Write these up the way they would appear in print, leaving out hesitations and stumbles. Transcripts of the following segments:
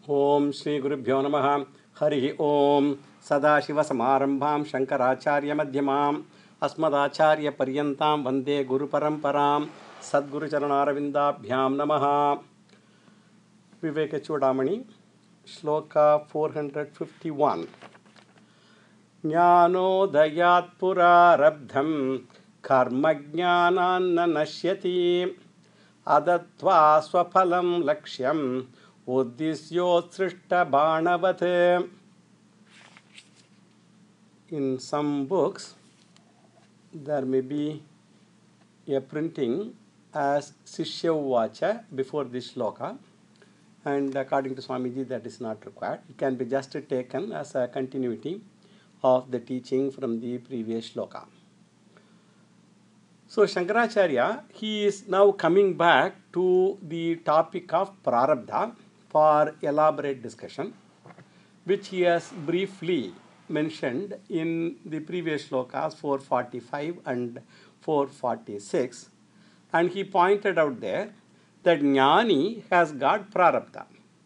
ओम श्री गुरुभ्यो नमः। हरि ओम। सदाशिवसमारंभां शंकराचार्यमध्यमाम् अस्मदाचार्यपर्यन्तां वन्दे गुरुपरम्परां। सद्गुरुचरणारविन्दाभ्यां नमः। विवेकचूडामणि श्लोका 451। ज्ञानोदयात् पुरारब्धं कर्मज्ञानान्न नश्यति अदत्वा स्वफलं लक्ष्यम् उद्दिश्योत्सृष्टबाणवत्. In some books there may be a printing as Shishya Uvacha before this shloka, and according to Swamiji that is not required. It can be just taken as a continuity of the teaching from the previous shloka. So Shankaracharya, he is now coming back to the topic of Prarabdha for elaborate discussion, which he has briefly mentioned in the previous shlokas 445 and 446, and he pointed out there that Jnani has got Prarabdha.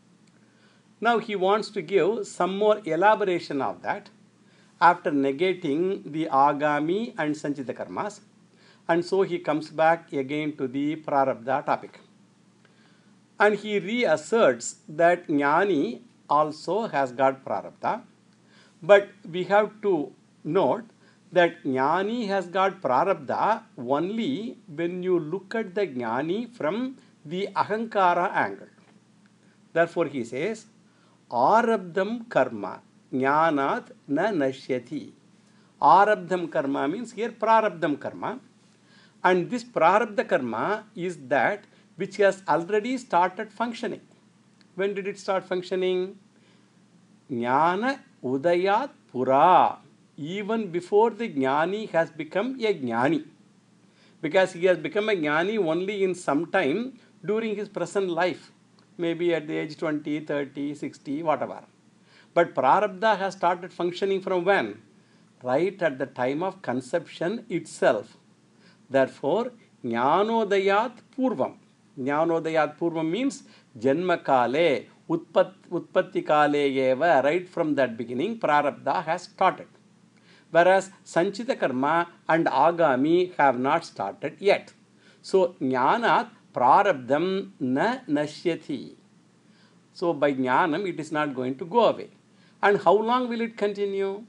Now he wants to give some more elaboration of that after negating the Agami and Sanchita Karmas, and so he comes back again to the Prarabdha topic. And he reasserts that Jnani also has got Prarabdha, but we have to note that Jnani has got Prarabdha only when you look at the Jnani from the Ahankara angle. Therefore he says, Arabdham karma Jnanat na nashyati. Arabdham karma means here Prarabdham karma, and this Prarabdha karma is that which has already started functioning. When did it start functioning? Jnana udayat pura. Even before the Jnani has become a Jnani. Because he has become a Jnani only in some time during his present life. Maybe at the age 20, 30, 60, whatever. But Prarabdha has started functioning from when? Right at the time of conception itself. Therefore, Jnanodayat purvam. Jnanodayat purvam means Janma kale, Utpatti kale eva, right from that beginning, Prarabdha has started. Whereas Sanchita karma and Agami have not started yet. So, Jnanat Prarabdham na nashyati. So, by Jnanam, it is not going to go away. And how long will it continue?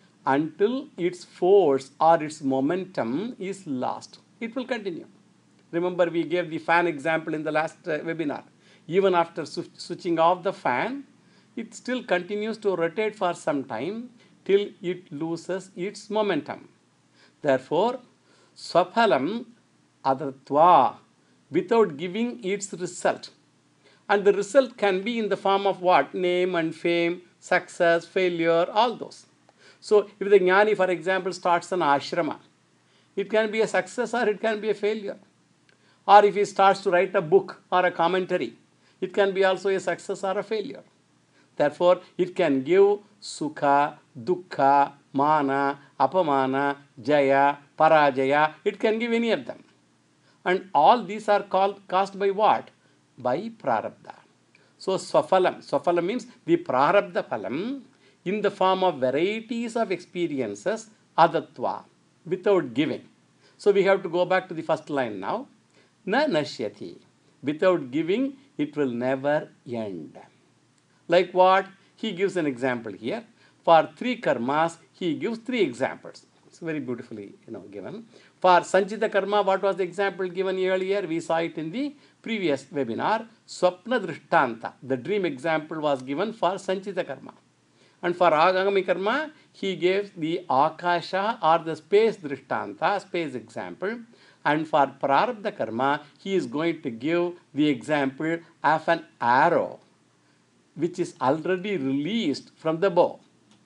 Until its force or its momentum is lost. It will continue. Remember, we gave the fan example in the last webinar. Even after switching off the fan, it still continues to rotate for some time till it loses its momentum. Therefore, swaphalam adatva, without giving its result. And the result can be in the form of what? Name and fame, success, failure, all those. So, if the Jnani, for example, starts an ashrama, it can be a success or it can be a failure. Or if he starts to write a book or a commentary, it can be also a success or a failure. Therefore, it can give sukha, dukkha, mana, apamana, jaya, parajaya. It can give any of them. And all these are caused by what? By prarabdha. So, swaphalam. Swaphalam means the prarabdha phalam in the form of varieties of experiences, adatva, without giving. So, we have to go back to the first line now. Na nashyati. Without giving, it will never end. Like what? He gives an example here. For 3 karmas, he gives 3 examples. It's very beautifully given. For Sanchita karma, what was the example given earlier? We saw it in the previous webinar. Swapna drishtanta. The dream example was given for Sanchita karma. And for Agami karma, he gave the Akasha or the space drishtanta, space example. And for Prarabdha karma, he is going to give the example of an arrow which is already released from the bow.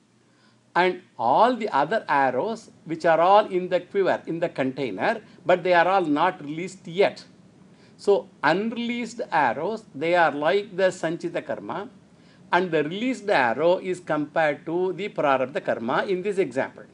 And all the other arrows which are all in the quiver, in the container, but they are all not released yet. So, unreleased arrows, they are like the Sanchita karma, and the released arrow is compared to the Prarabdha karma in this example.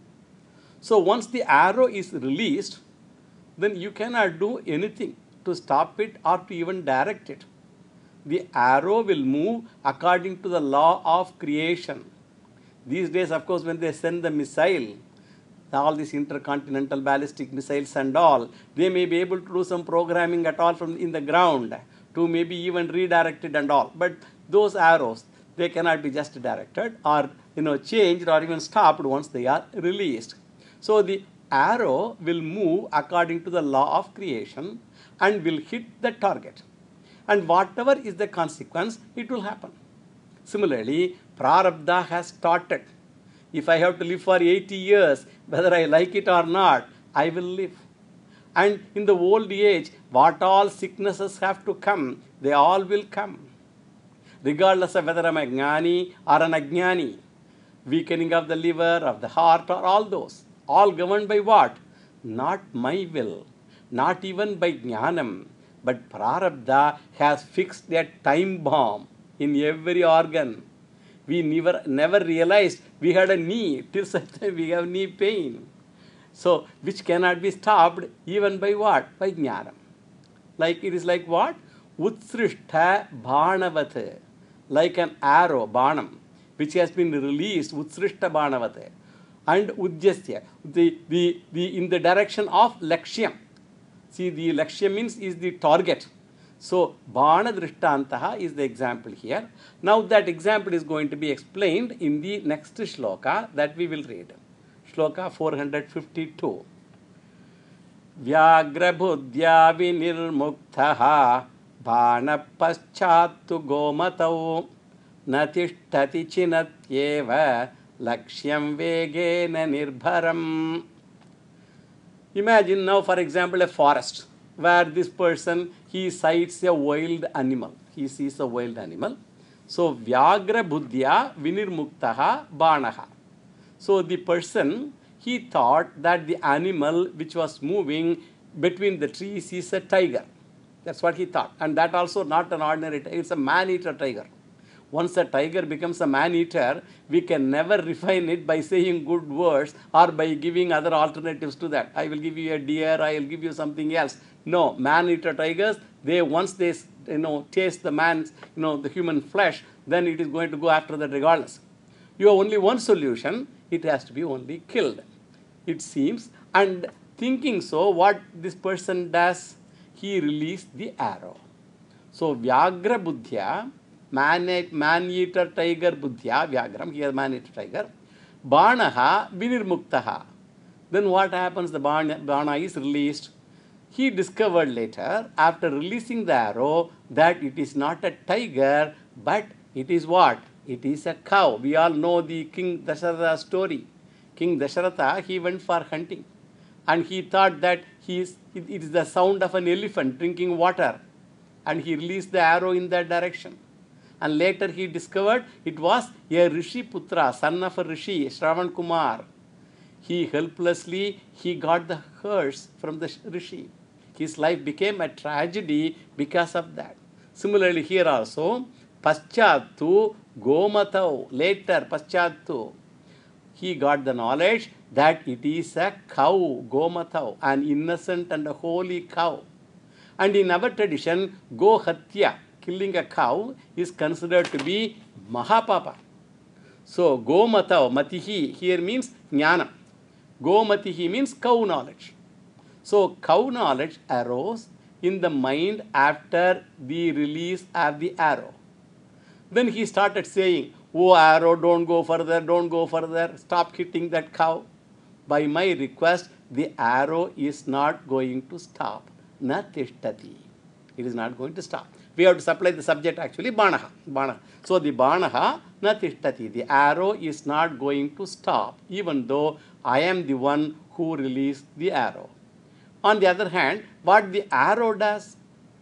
So, once the arrow is released, then you cannot do anything to stop it or to even direct it. the arrow will move according to the law of creation. These days, of course, when they send the missile, all these intercontinental ballistic missiles and all, they may be able to do some programming at all from in the ground to maybe even redirect it and all. But those arrows, they cannot be just directed or changed or even stopped once they are released. So the arrow will move according to the law of creation and will hit the target. And whatever is the consequence, it will happen. Similarly, prarabdha has started. If I have to live for 80 years, whether I like it or not, I will live. And in the old age, what all sicknesses have to come, they all will come. Regardless of whether I am a jnani or an ajnani, weakening of the liver, of the heart, or all those, all governed by what? Not my will, not even by jnanam, but prarabdha has fixed a time bomb in every organ. We never realized we had a knee till such time we have knee pain. So, which cannot be stopped even by what? By jnanam. Like it is like what? Utsrishta bhanavat, like an arrow, banam, which has been released, utsrishta bhanavat, and udjasya, in the direction of lakshyam. See, the lakshyam means is the target. So, Bana Drishtantaha is the example here. Now, that example is going to be explained in the next shloka that we will read. Shloka 452. Vyagrabhudya vinirmuktaha Bana paschattu gomatau Natishtati chinatyeva Lakshyam vegena nirbharam. Imagine now, for example, a forest where this person, he sights a wild animal. He sees a wild animal. So, Vyagra Buddhya Vinirmuktaha Banaha. So, the person, he thought that the animal which was moving between the trees is a tiger. That's what he thought. And that also not an ordinary tiger, it's a man-eater tiger. Once a tiger becomes a man-eater, we can never refine it by saying good words or by giving other alternatives to that. I will give you a deer, I will give you something else. No, man-eater tigers, once they taste the man's, the human flesh, then it is going to go after that regardless. You have only one solution, it has to be only killed, it seems. And thinking so, what this person does, he released the arrow. So, Vyagra Buddhya, man-eater tiger Buddhya, Vyagram, here man-eater tiger, Banaha Vinirmuktaha. Then what happens? The Bana is released. He discovered later, after releasing the arrow, that it is not a tiger, but it is what? It is a cow. We all know the King Dasharatha story. King Dasharatha, he went for hunting. And he thought that it is the sound of an elephant drinking water. And he released the arrow in that direction. And later he discovered it was a Rishi Putra, son of a Rishi, Shravan Kumar. He helplessly, he got the curse from the Rishi. His life became a tragedy because of that. Similarly, here also, Paschattu Gomatau, later Paschattu, he got the knowledge that it is a cow, Gomatau, an innocent and a holy cow. And in our tradition, Gohatya, killing a cow, is considered to be Mahapapa. So, Gomatau, Matihi, here means Jnana. Gomatihi means cow knowledge. So, cow knowledge arose in the mind after the release of the arrow. Then he started saying, oh arrow, don't go further, stop hitting that cow. By my request, the arrow is not going to stop. Na tishtati. It is not going to stop. We have to supply the subject actually, Banaha. So, the Banaha na tishtati. The arrow is not going to stop, even though I am the one who released the arrow. On the other hand, what the arrow does?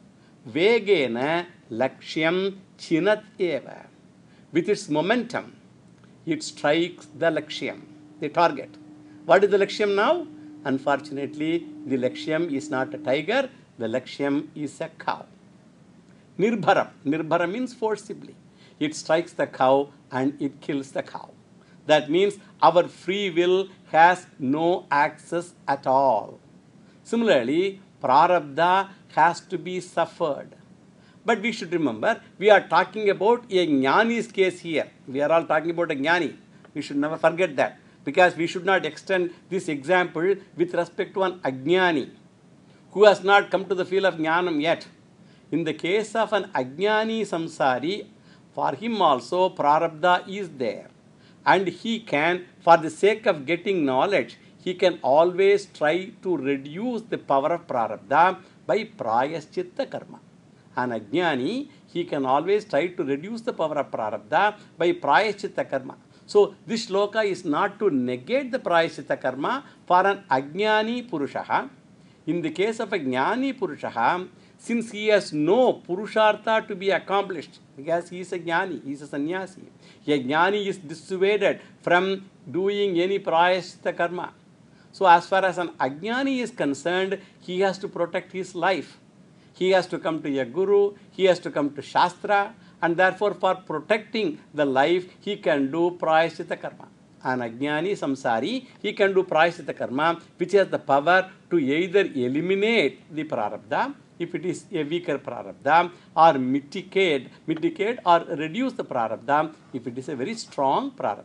Vegena lakshyam chinat eva. With its momentum, it strikes the lakshyam, the target. What is the lakshyam now? Unfortunately, the lakshyam is not a tiger, the lakshyam is a cow. Nirbharam. Nirbharam means forcibly. It strikes the cow and it kills the cow. That means our free will has no access at all. Similarly, prarabdha has to be suffered. But we should remember, we are talking about a Jnani's case here. We are all talking about a Jnani. We should never forget that. Because we should not extend this example with respect to an Ajnani who has not come to the field of Jnanam yet. In the case of an Ajnani Samsari, for him also Prarabdha is there. And he can, for the sake of getting knowledge, he can always try to reduce the power of Prarabdha by Prayaschitta Karma. An Ajnani, he can always try to reduce the power of Prarabdha by Prayaschitta Karma. So, this shloka is not to negate the Prayaschitta Karma for an Ajnani Purushaha. In the case of a Jnani Purushaha, since he has no Purushartha to be accomplished, because he is a Jnani, he is a Sannyasi, a Jnani is dissuaded from doing any Prayaschitta Karma. So, as far as an Ajnani is concerned, he has to protect his life. He has to come to a Guru, he has to come to Shastra, and therefore for protecting the life, he can do Prayaschitta Karma. An Ajnani Samsari, he can do Prayaschitta Karma, which has the power to either eliminate the Prarabdha, if it is a weaker Prarabdha, or mitigate or reduce the Prarabdha, if it is a very strong Prarabdha.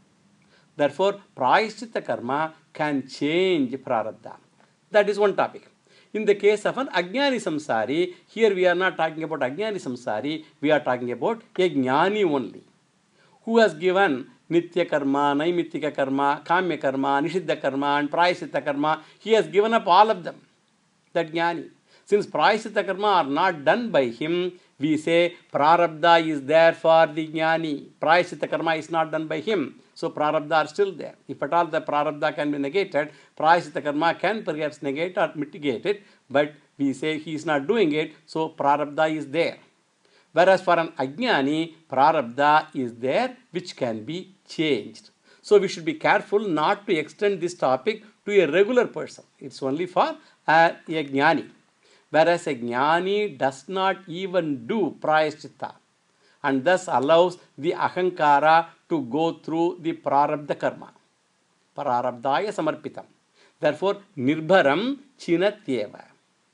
Therefore, Prayaschitta Karma can change Prarabdha. That is one topic. In the case of an Ajnani Samsari, here we are not talking about Ajnani Samsari, we are talking about a Jnani only, who has given Nitya Karma, Naimittika Karma, Kamya Karma, Nishiddha Karma, and Prayaschitta Karma. He has given up all of them, that Jnani. Since Prayaschitta Karma are not done by him, we say Prarabdha is there for the Jnani. Prayaschitta Karma is not done by him. So Prarabdha are still there. If at all the Prarabdha can be negated, Prayaschitta Karma can perhaps negate or mitigate it, but we say he is not doing it, so Prarabdha is there. Whereas for an Ajnani, Prarabdha is there which can be changed. So we should be careful not to extend this topic to a regular person. It's only for a Jnani. Whereas a Jnani does not even do Prayaschitta and thus allows the Ahankara to go through the Prarabdha Karma. Prarabdhaya Samarpitam. Therefore, Nirbharam Chinatyeva.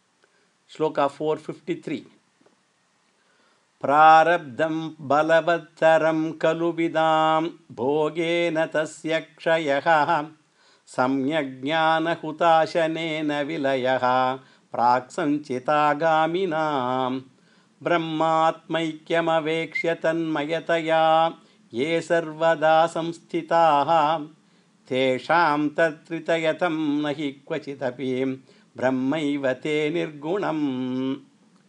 Shloka 453. Prarabdham balavattaram kaluvidam bhogena tasya kshayaha samyajnana hutashanena vilayaha praksanchitagaminam brahmatmaikyamavekshya tanmayataya ye sarvada samsthitaha tesham tatritayatam nahi kvachitapi brahmaivate nirgunam.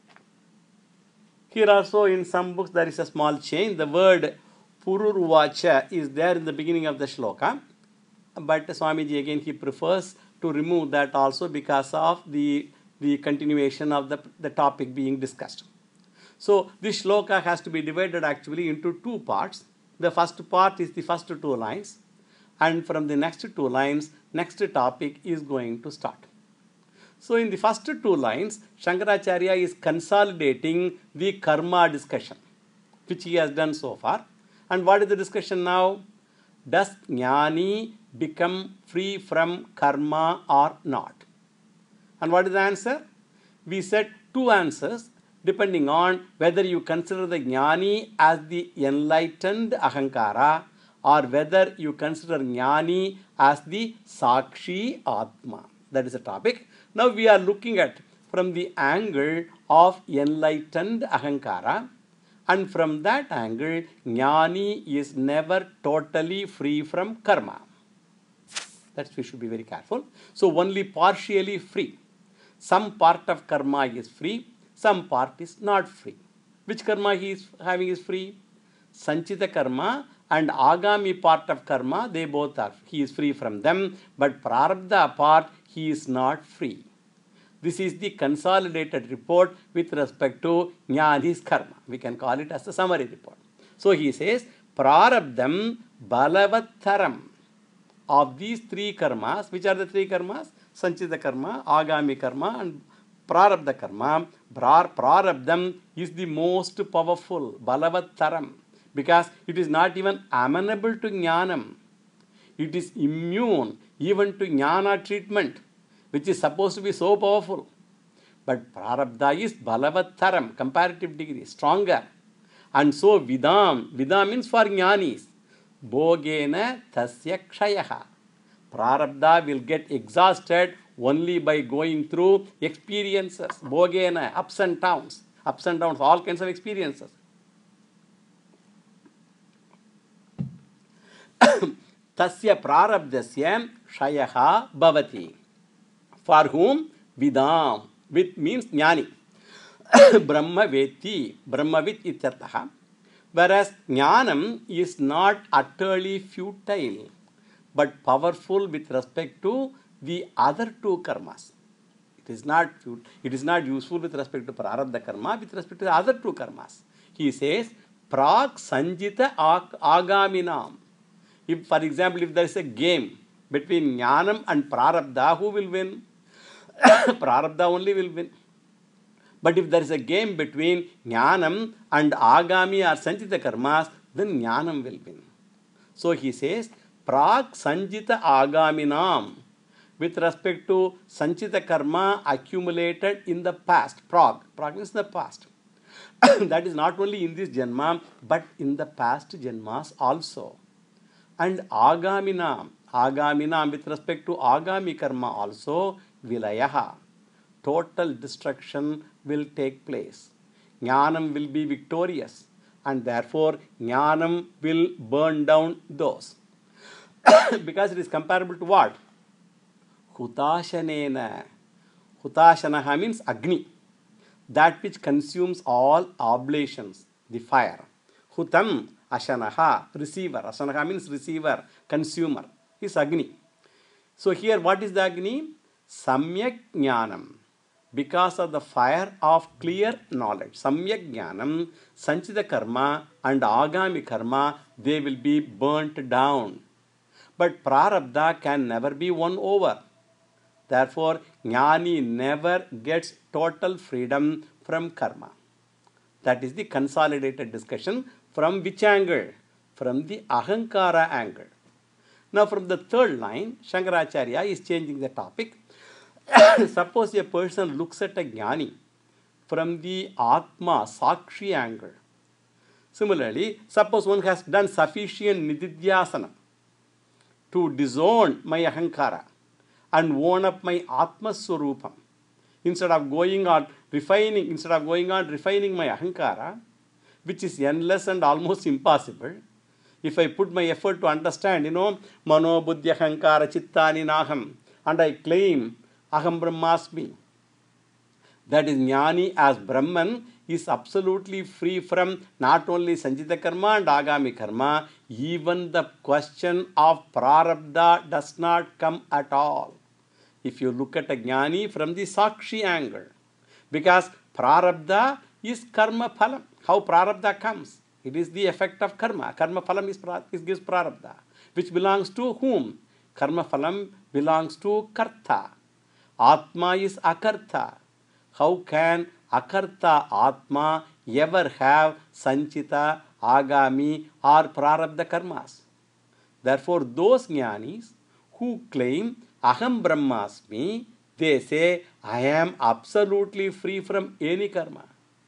Here also in some books there is a small change. The word Pururvacha is there in the beginning of the shloka. But Swamiji again he prefers to remove that also because of the continuation of the topic being discussed. So this shloka has to be divided actually into two parts. The first part is the first two lines. And from the next two lines, next topic is going to start. So in the first two lines, Shankaracharya is consolidating the karma discussion, which he has done so far. And what is the discussion now? Does Jnani become free from karma or not? And what is the answer? We said two answers depending on whether you consider the Jnani as the enlightened Ahankara or whether you consider Jnani as the Sakshi Atma. That is the topic. Now we are looking at from the angle of enlightened Ahankara, and from that angle, Jnani is never totally free from karma. That we should be very careful. So only partially free. Some part of karma is free, some part is not free. Which karma he is having is free? Sanchita karma and Agami part of karma, they both are. He is free from them, but Prarabdha part, he is not free. This is the consolidated report with respect to Jnani's karma. We can call it as a summary report. So he says, Prarabdham balavattaram. Of these three karmas, which are the three karmas? Sanchita karma, Agami karma, and Prarabdha karma. Prarabdham is the most powerful, balavattaram, because it is not even amenable to Jnanam. It is immune even to Jnana treatment, which is supposed to be so powerful. But prarabdha is balavattaram, comparative degree, stronger. And so Vidam means for jnanis. Bhogena tasya kshayaha. Prarabdha will get exhausted only by going through experiences. Bhogena, ups and downs, all kinds of experiences. Tasya prarabdasya shayaha bhavati. For whom? Vidam. With means jnani. Brahma veti. Brahmavit ityartha. Whereas jnanam is not utterly futile, but powerful with respect to the other two karmas. It is not useful with respect to prarabdha karma, with respect to the other two karmas. He says, prag sanjita agaminam. If, for example, if there is a game between jnanam and prarabdha, who will win? Prarabdha only will win. But if there is a game between jnanam and agami or sanjita karmas, then jnanam will win. So he says, prag sanjita agaminam, with respect to sanchita karma accumulated in the past. Prag means the past. That is not only in this janma, but in the past janmas also. And agaminam with respect to agami karma also, vilayaha, total destruction will take place. Jnanam will be victorious, and therefore jnanam will burn down those. Because it is comparable to what? Hutashanena. Hutashanaha means Agni, that which consumes all oblations, the fire. Hutam ashanaha, receiver. Ashanaha means receiver, consumer, is Agni. So here what is the Agni? Samyak jnanam. Because of the fire of clear knowledge. Samyak jnanam, sanchita karma and agami karma, they will be burnt down. But prarabdha can never be won over. Therefore, jnani never gets total freedom from karma. That is the consolidated discussion. From which angle? From the ahankara angle. Now from the third line, Shankaracharya is changing the topic. Suppose a person looks at a jnani from the Atma, Sakshi angle. Similarly, suppose one has done sufficient nididhyasana to disown my ahankara and own up my Atma Swarupam. Instead of going on refining my ahankara, which is endless and almost impossible, if I put my effort to understand, mano, buddhi, ahankara, chittani, naham, and I claim aham brahmasmi, that is jnani as Brahman is absolutely free from not only sanjita karma and agami karma, even the question of prarabdha does not come at all. If you look at a jnani from the sakshi angle, because prarabdha is karma phalam. How prarabdha comes? It is the effect of karma. Karma phalam gives prarabdha, which belongs to whom? Karma phalam belongs to karta. Atma is akarta. How can akarta Atma ever have sanchita, agami or prarabdha karmas? Therefore, those jnanis who claim aham brahmasmi, they say, I am absolutely free from any karma.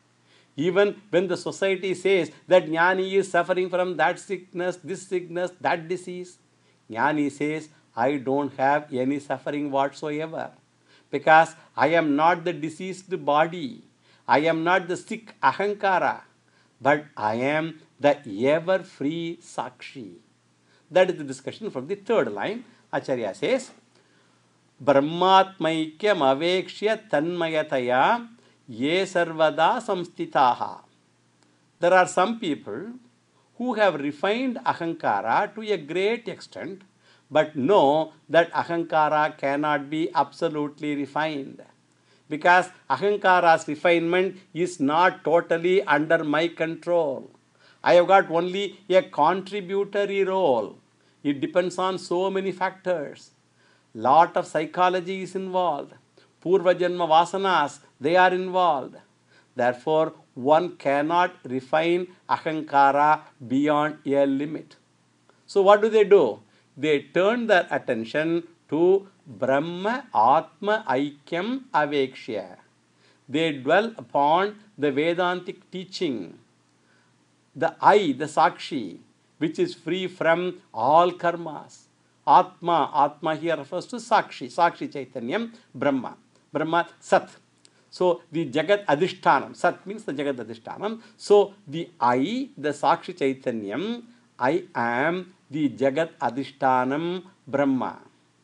Even when the society says that jnani is suffering from that sickness, this sickness, that disease, jnani says, I don't have any suffering whatsoever. Because I am not the diseased body. I am not the sick ahankara. But I am the ever-free sakshi. That is the discussion from the third line. Acharya says, Brahmatmaikyam avekshya tanmayataya ye sarvada samstitaha. There are some people who have refined ahankara to a great extent, but know that ahankara cannot be absolutely refined. Because ahankara's refinement is not totally under my control. I have got only a contributory role. It depends on so many factors. Lot of psychology is involved. Purva Janma Vasanas, they are involved. Therefore, one cannot refine ahankara beyond a limit. So what do? They turn their attention to Brahma Atma Aikyam Avekshya. they dwell upon the Vedantic teaching. The I, the Sakshi, which is free from all karmas. Atma here refers to Sakshi, Sakshi Chaitanyam, Brahma. Brahma, Sat. So the Jagat Adhishtanam, Sat means the Jagat Adhishtanam. So the I, the Sakshi Chaitanyam, I am the Jagat Adhishtanam Brahma.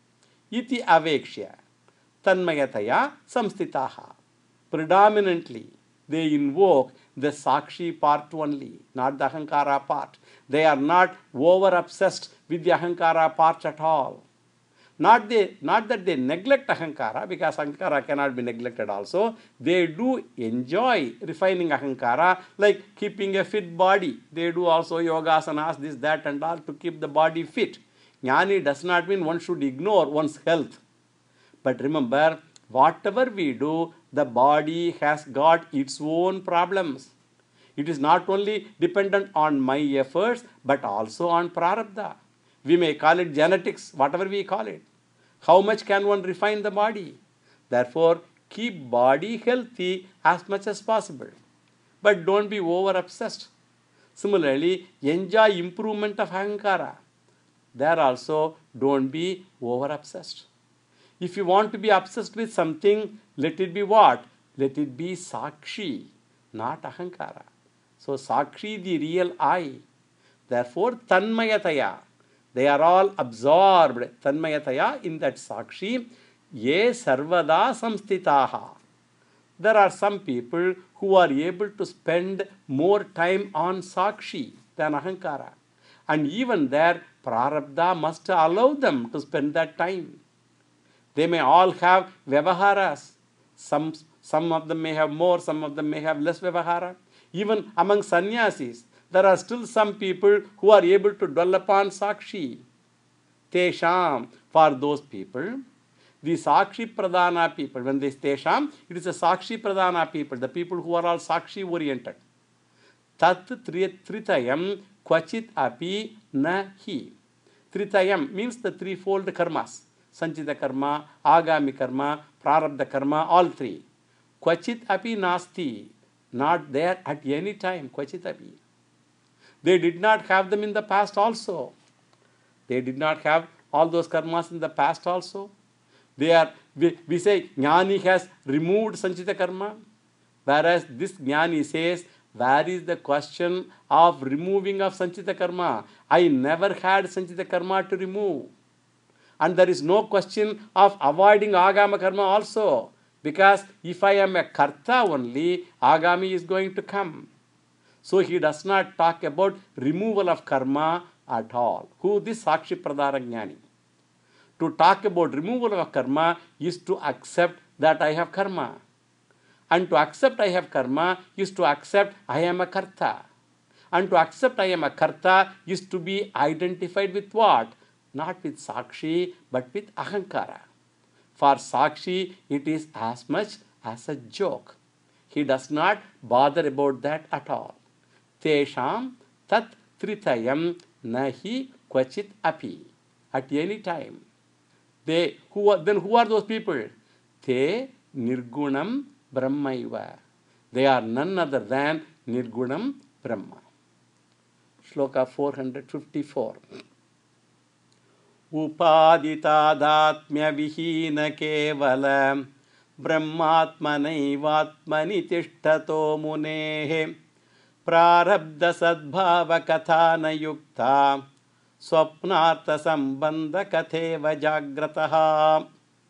Iti avekshya tanmayataya samstitaha. Predominantly, they invoke the Sakshi part only, not the Ahankara part. They are not over obsessed with the Ahankara part at all. Not that they neglect Ahankara, because Ahankara cannot be neglected also. They do enjoy refining Ahankara, like keeping a fit body. They do also yogasanas, this, that and all to keep the body fit. Jnani does not mean one should ignore one's health. But remember, whatever we do, the body has got its own problems. It is not only dependent on my efforts, but also on prarabdha. We may call it genetics, whatever we call it. How much can one refine the body? Therefore, keep body healthy as much as possible. But don't be over obsessed. Similarly, enjoy improvement of Ahankara. There also, don't be over obsessed. If you want to be obsessed with something, let it be what? Let it be Sakshi, not Ahankara. So Sakshi, the real I. Therefore, Tanmayataya. They are all absorbed, Tanmayataya, in that Sakshi. Ye sarvada samstitaha. There are some people who are able to spend more time on Sakshi than Ahankara. And even there, prarabdha must allow them to spend that time. They may all have vyavaharas. Some of them may have more, some of them may have less vyavahara. Even among sannyasis, there are still some people who are able to dwell upon Sakshi. Tesham, for those people, the Sakshi Pradhana people, when they say Tesham, it is a Sakshi Pradhana people, the people who are all Sakshi oriented. Tat Tritayam Kvachit Api Nahi. Tritayam means the threefold karmas. Sanchita karma, Agami karma, Prarabdha karma, all three. Kvachit api nasti, not there at any time, kvachit api. They did not have them in the past also. They did not have all those karmas in the past also. We say Jnani has removed Sanchita karma, whereas this Jnani says, where is the question of removing of Sanchita karma? I never had Sanchita karma to remove. And there is no question of avoiding Agama karma also. Because if I am a karta only, Agami is going to come. So he does not talk about removal of karma at all. Who? This Sakshi Pradhana Jnani. To talk about removal of karma is to accept that I have karma. And to accept I have karma is to accept I am a karta. And to accept I am a karta is to be identified with what? Not with Sakshi, but with Ahankara. For Sakshi, it is as much as a joke. He does not bother about that at all. Tesham tat tritayam nahi kvachit api. At any time. Then who are those people? Te nirgunam brahmaiva. They are none other than nirgunam brahma. Shloka 454. Upaditadatmya vihina kevala brahmatmanaivatmani tishtato munehe prarabdha sadbhava kathana yukta swapnartha sambandha katheva jagrataha.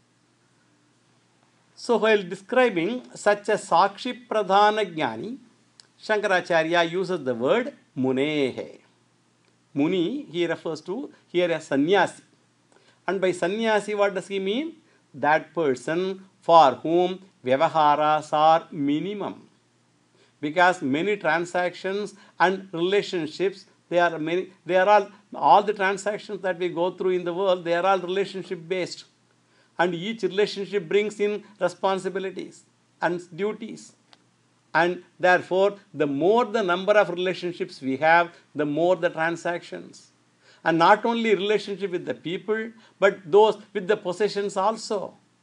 So while describing such a Sakshi Pradhana Jnani, Shankaracharya uses the word munehe. Muni, he refers to here as sannyasi. And by sannyasi, what does he mean? That person for whom vyavaharas are minimum. Because many transactions and relationships, all the transactions that we go through in the world, they are all relationship based. And each relationship brings in responsibilities and duties. And therefore, the more the number of relationships we have, the more the transactions. And not only relationship with the people, but those with the possessions also.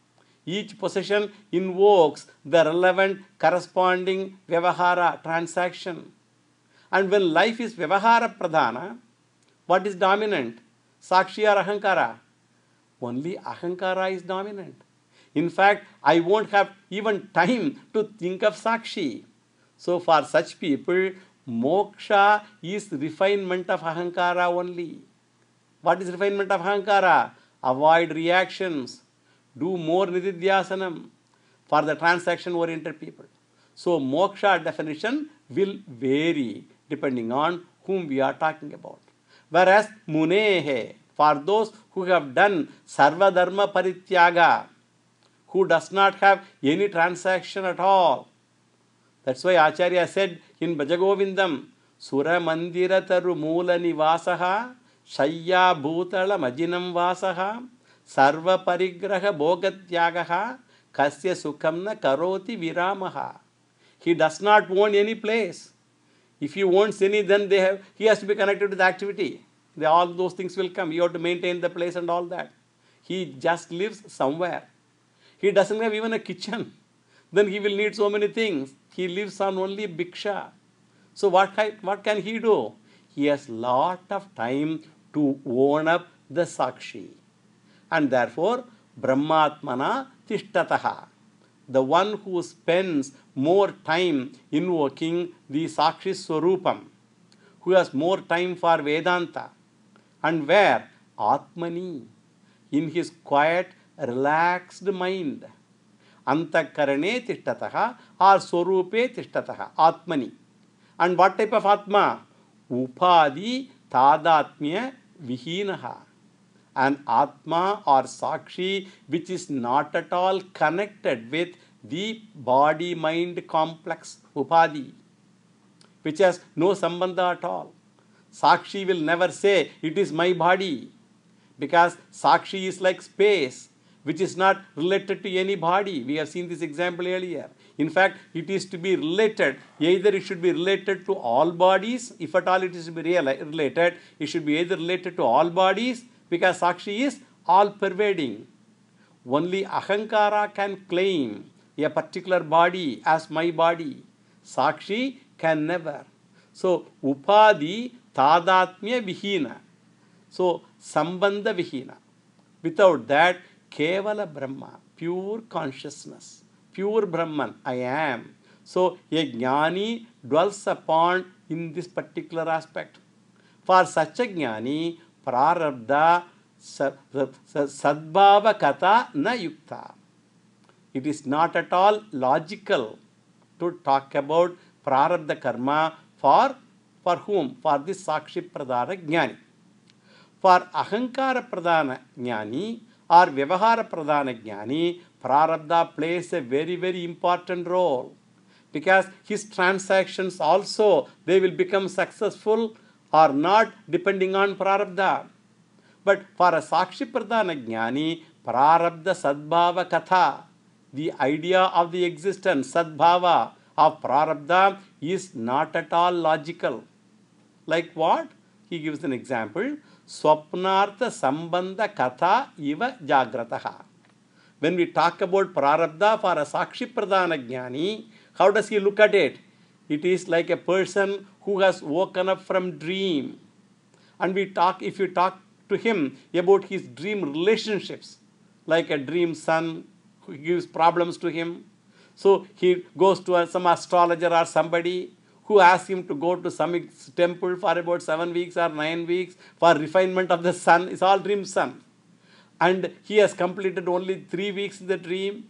Each possession invokes the relevant corresponding Vyavahara transaction. And when life is Vyavahara Pradhana, what is dominant? Sakshi or Ahankara? Only Ahankara is dominant. In fact, I won't have even time to think of Sakshi. So for such people, moksha is refinement of Ahankara only. What is refinement of Ahankara? Avoid reactions. Do more Nididhyasanam for the transaction-oriented people. So moksha definition will vary depending on whom we are talking about. Whereas munehe, for those who have done sarva dharma parityaga, who does not have any transaction at all. That's why Acharya said in Bhajagovindam, Sura Mandira Taru Moola Nivasaha, Shayya Bhutala Majinam Vasaha, Sarva Parigraha Bhogatyagaha, Kasya Sukhamna Karoti Viramaha. He does not own any place. If he owns any, then he has to be connected to the activity. All those things will come. You have to maintain the place and all that. He just lives somewhere. He doesn't have even a kitchen. Then he will need so many things. He lives on only bhiksha. So what can he do? He has lot of time to own up the sakshi. And therefore, Brahmatmana tishtataha. The one who spends more time invoking the Sakshi Swarupam, who has more time for Vedanta, and where? Atmani, in his quiet, relaxed mind. Antakarane tishtataha or Swarupe tishtataha, Atmani. And what type of Atma? Upadi tadatmya vihinaha. An Atma or Sakshi which is not at all connected with the body-mind complex, Upadi, which has no sambandha at all. Sakshi will never say, it is my body, because Sakshi is like space, which is not related to any body. We have seen this example earlier. In fact, it is to be related, either it should be related to all bodies, if at all it is to be related, it should be either related to all bodies, because Sakshi is all-pervading. Only Ahankara can claim a particular body as my body. Sakshi can never. So, Upadi Tadatmya Vihina. So, Sambandha Vihina. Without that, Kevala Brahma, pure consciousness, pure Brahman, I am. So, a Jnani dwells upon in this particular aspect. For such a Jnani, Prarabdha Sadbhava Kata Na Yukta. It is not at all logical to talk about Prarabdha Karma for whom? For this Sakshi Pradhana Jnani. For Ahankara Pradhana Jnani or Vyavahara Pradhana Jnani, Prarabdha plays a very, very important role. Because his transactions also, they will become successful or not depending on Prarabdha. But for a Sakshi Pradhana Jnani, Prarabdha Sadbhava Katha, the idea of the existence, Sadbhava of Prarabdha is not at all logical. Like what? He gives an example. Swapnartha Sambandha Katha Iva Jagrataha. When we talk about Prarabdha for a Sakshi Pradhana Jnani, how does he look at it? It is like a person who has woken up from dream. And if you talk to him about his dream relationships, like a dream son who gives problems to him. So he goes to some astrologer or somebody who asks him to go to some temple for about 7 weeks or 9 weeks for refinement of the sun. It's all dream sun. And he has completed only 3 weeks in the dream.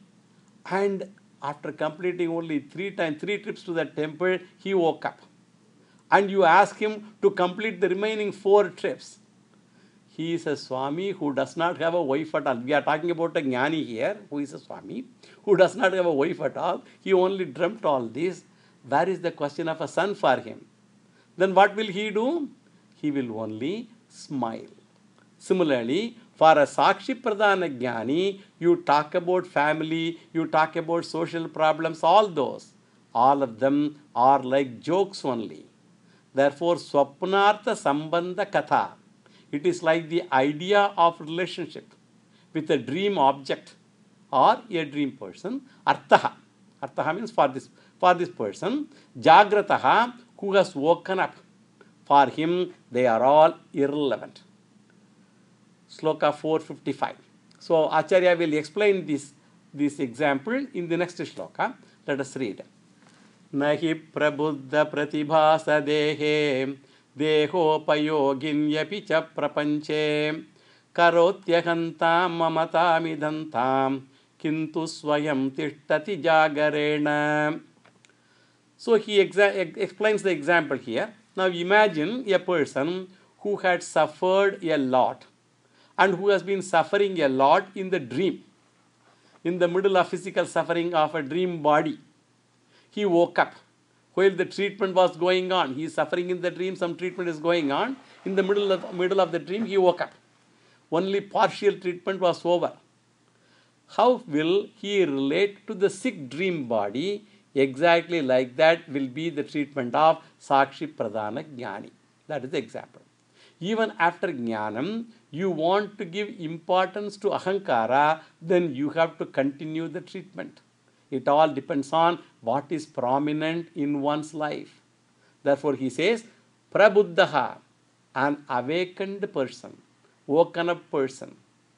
And after completing only 3 trips to the temple, he woke up. And you ask him to complete the remaining 4 trips. He is a Swami who does not have a wife at all. We are talking about a Jnani here, who is a Swami, who does not have a wife at all. He only dreamt all this. Where is the question of a son for him? Then what will he do? He will only smile. Similarly, for a Sakshi Pradhana Jnani, you talk about family, you talk about social problems, all those. All of them are like jokes only. Therefore, Swapnartha Sambandha Katha. It is like the idea of relationship with a dream object or a dream person. Arthaha. Arthaha means for this person. Jagrataha, who has woken up. For him, they are all irrelevant. Sloka 455. So Acharya will explain this example in the next shloka. Let us read. Nahi prabuddha pratibhasa dehe dehopayoginyapi cha prapanche karotyahantam mamatamidhantam kintu swayam tishtati jagarena. So he explains the example here. Now imagine a person who had suffered a lot and who has been suffering a lot in the dream, in the middle of physical suffering of a dream body. He woke up while the treatment was going on. He is suffering in the dream, some treatment is going on. In the middle of the dream, he woke up. Only partial treatment was over. How will he relate to the sick dream body? Exactly like that will be the treatment of Sakshi Pradhana Jnani. That is the example. Even after Jnanam, you want to give importance to Ahankara, then you have to continue the treatment. It all depends on what is prominent in one's life. Therefore, he says, Prabuddhaha, an awakened person, woken up person.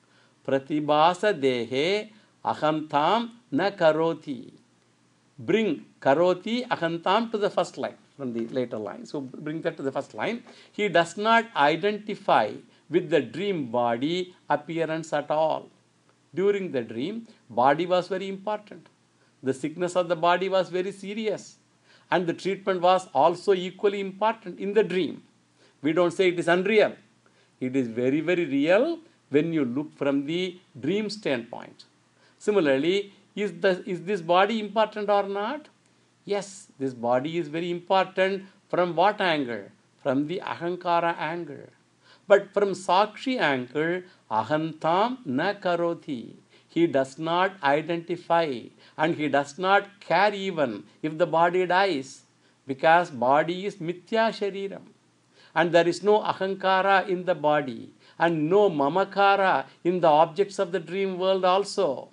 Pratibhasa dehe ahantam na karoti. Bring karoti ahantam to the first line from the later line. So bring that to the first line. He does not identify with the dream body appearance at all. During the dream, body was very important. The sickness of the body was very serious. And the treatment was also equally important in the dream. We don't say it is unreal. It is very, very real when you look from the dream standpoint. Similarly, is this body important or not? Yes, this body is very important. From what angle? From the Ahankara angle. But from Sakshi angle, Ahantam na karoti. He does not identify and he does not care even if the body dies, because body is mithya shariram. And there is no Ahankara in the body and no mamakara in the objects of the dream world also.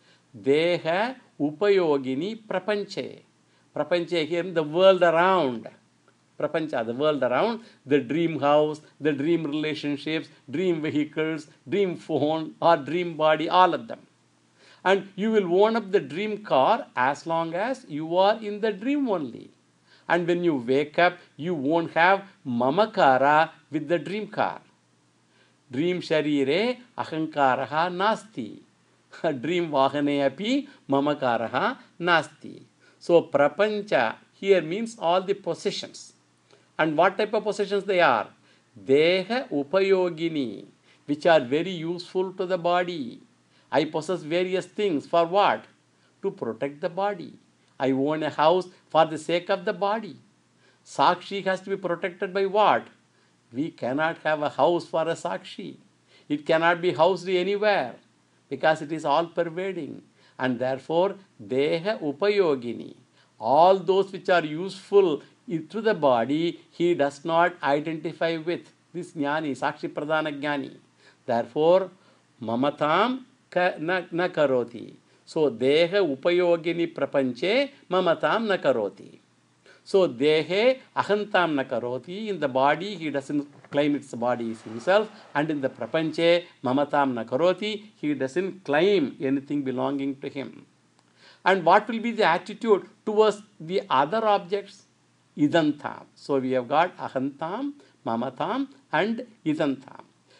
Deha upayogini prapanche. Prapanche here, the world around. Prapancha, the world around, the dream house, the dream relationships, dream vehicles, dream phone or dream body, all of them. And you will own up the dream car as long as you are in the dream only. And when you wake up, you won't have mamakara with the dream car. Dream sharire ahankaraha nasti. Dream vahane api mamakaraha nasti. So prapancha here means all the possessions. And what type of possessions they are? Deha upayogini, which are very useful to the body. I possess various things for what? To protect the body. I own a house for the sake of the body. Sakshi has to be protected by what? We cannot have a house for a Sakshi. It cannot be housed anywhere because it is all pervading. And therefore, Deha Upayogini, all those which are useful to the body, he does not identify with. This Jnani, Sakshi Pradhana Jnani. Therefore, Mamatam na karoti. So, Deha Upayogini Prapanche Mamatam na karoti. So, Dehe Ahantam na karoti. In the body, he doesn't claim its body is himself. And in the Prapanche Mamatam na karoti, he doesn't claim anything belonging to him. And what will be the attitude towards the other objects? Idantam. So, we have got Ahantam, Mamatam and Idantam.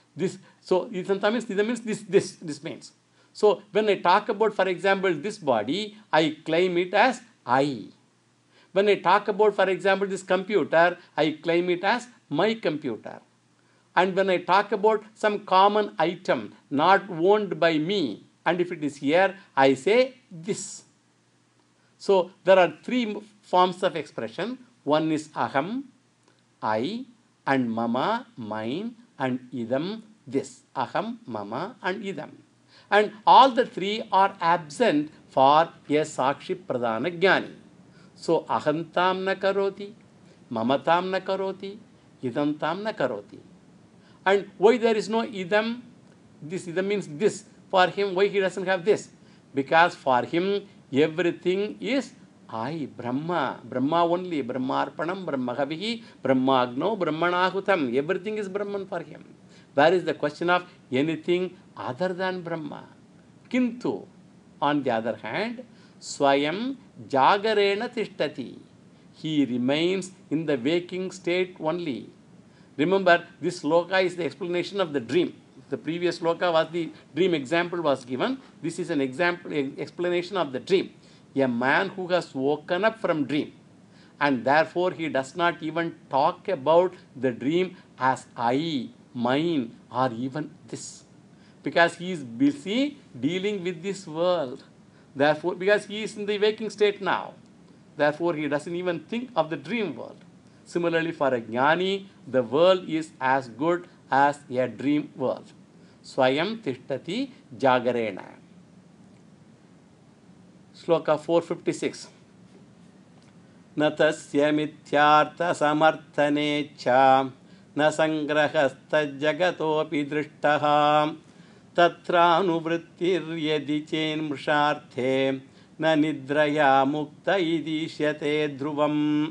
So, Idantam means this means. So, when I talk about, for example, this body, I claim it as I. When I talk about, for example, this computer, I claim it as my computer. And when I talk about some common item not owned by me, and if it is here, I say this. So, there are three forms of expression. One is aham, I, and mama, mine, and idam, this. Aham, mama, and idam. And all the three are absent for a Sakshi Pradhana Jnani. So, ahantam na karoti, mamatam na karoti, idantam na karoti. And why there is no idam? This idam means this. For him, why he doesn't have this? Because for him, everything is I, Brahma. Brahma only. Brahmarpanam, Brahmagavihi, Brahmagno, Brahmanahutam. Everything is Brahman for him. Where is the question of anything other than Brahma? Kintu, on the other hand, Swayam Jagarena Tishtati. He remains in the waking state only. Remember, this sloka is the explanation of the dream. The previous sloka was the dream example was given. This is an example, explanation of the dream. A man who has woken up from dream, and therefore he does not even talk about the dream as I, mine, or even this. Because he is busy dealing with this world. Therefore, because he is in the waking state now. Therefore, he doesn't even think of the dream world. Similarly, for a jnani, the world is as good as a dream world. Swayam tishtati jagarena. Shloka 456. Na tasya mithyartha samarthane cha na sangrahasta jagatopi drishtaha tatra anuvrittir yadi chen mrisharthe na nidraya mukta idishyate dhruvam.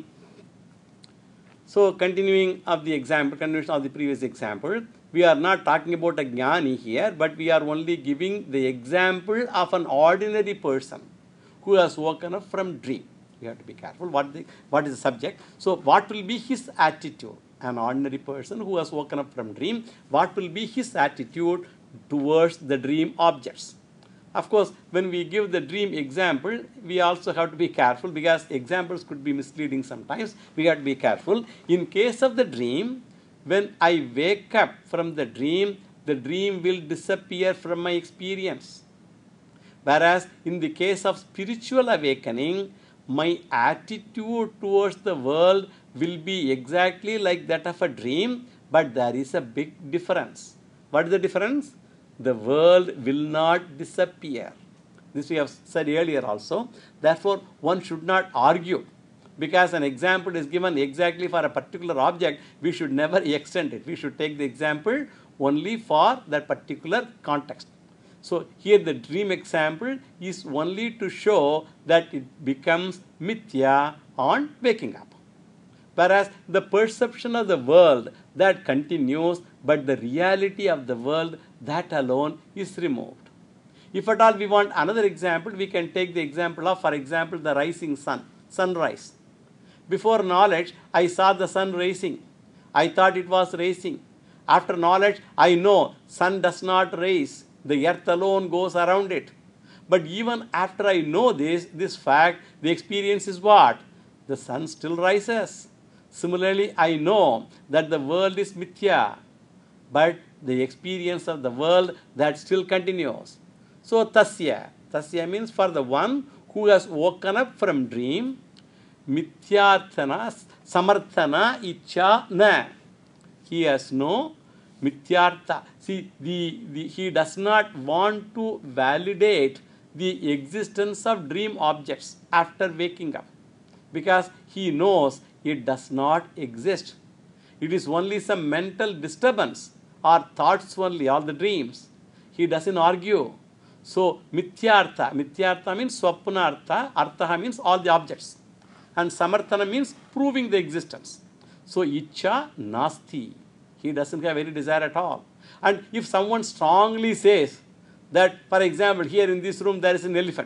So, continuation of the previous example, we are not talking about a jnani here, but we are only giving the example of an ordinary person who has woken up from dream. You have to be careful what is the subject. So, what will be his attitude? An ordinary person who has woken up from dream, what will be his attitude towards the dream objects? Of course, when we give the dream example, we also have to be careful because examples could be misleading sometimes. We have to be careful. In case of the dream, when I wake up from the dream will disappear from my experience. Whereas in the case of spiritual awakening, my attitude towards the world will be exactly like that of a dream, but there is a big difference. What is the difference? The world will not disappear. This we have said earlier also. Therefore, one should not argue. Because an example is given exactly for a particular object, we should never extend it. We should take the example only for that particular context. So, here the dream example is only to show that it becomes mithya on waking up. Whereas the perception of the world that continues, but the reality of the world that alone is removed. If at all we want another example, we can take the example of, for example, the rising sun, sunrise. Before knowledge, I saw the sun rising. I thought it was rising. After knowledge, I know sun does not rise. The earth alone goes around it. But even after I know this fact, the experience is what? The sun still rises. Similarly, I know that the world is mithya, but the experience of the world that still continues. So, tasya means for the one who has woken up from dream, mithyarthana, samarthana, icha na. He has no mithyartha. See, he does not want to validate the existence of dream objects after waking up, because he knows it does not exist. It is only some mental disturbance or thoughts only, all the dreams. He doesn't argue. So, mithyartha means swapnartha, artha means all the objects. And samarthana means proving the existence. So, icha nasti. He doesn't have any desire at all. And if someone strongly says that, for example, here in this room there is an elephant.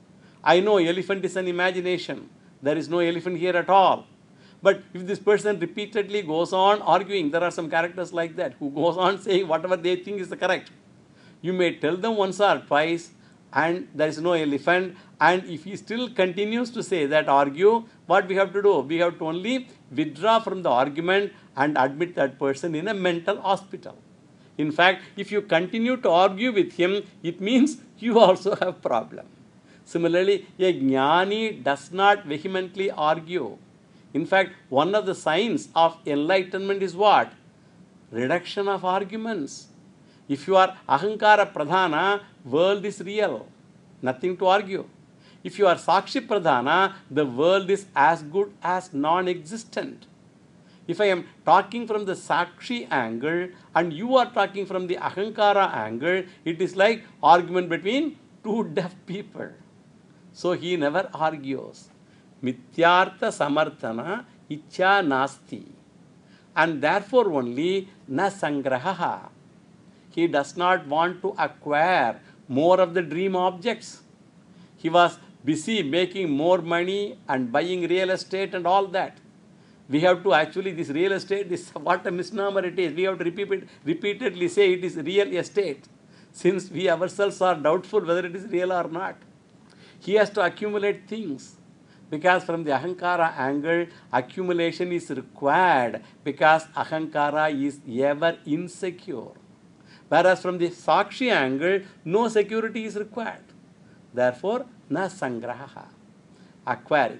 I know elephant is an imagination. There is no elephant here at all. But if this person repeatedly goes on arguing, there are some characters like that who goes on saying whatever they think is the correct. You may tell them once or twice and there is no elephant, and if he still continues to say that, argue, what we have to do? We have to only withdraw from the argument and admit that person in a mental hospital. In fact, if you continue to argue with him, it means you also have problem. Similarly, a jnani does not vehemently argue. In fact, one of the signs of enlightenment is what? Reduction of arguments. If you are ahankara pradhana, world is real. Nothing to argue. If you are sakshi pradhana, the world is as good as non-existent. If I am talking from the sakshi angle and you are talking from the ahankara angle, it is like argument between two deaf people. So he never argues. Mityartha samarthana ichha nasti. And therefore only na sangraha. He does not want to acquire more of the dream objects. He was busy making more money and buying real estate and all that. We have to actually, this real estate is what a misnomer it is. We have to repeatedly say it is real estate, since we ourselves are doubtful whether it is real or not. He has to accumulate things, because from the ahankara angle, accumulation is required because ahankara is ever insecure. Whereas from the sakshi angle, no security is required. Therefore, na sangraha, acquiring.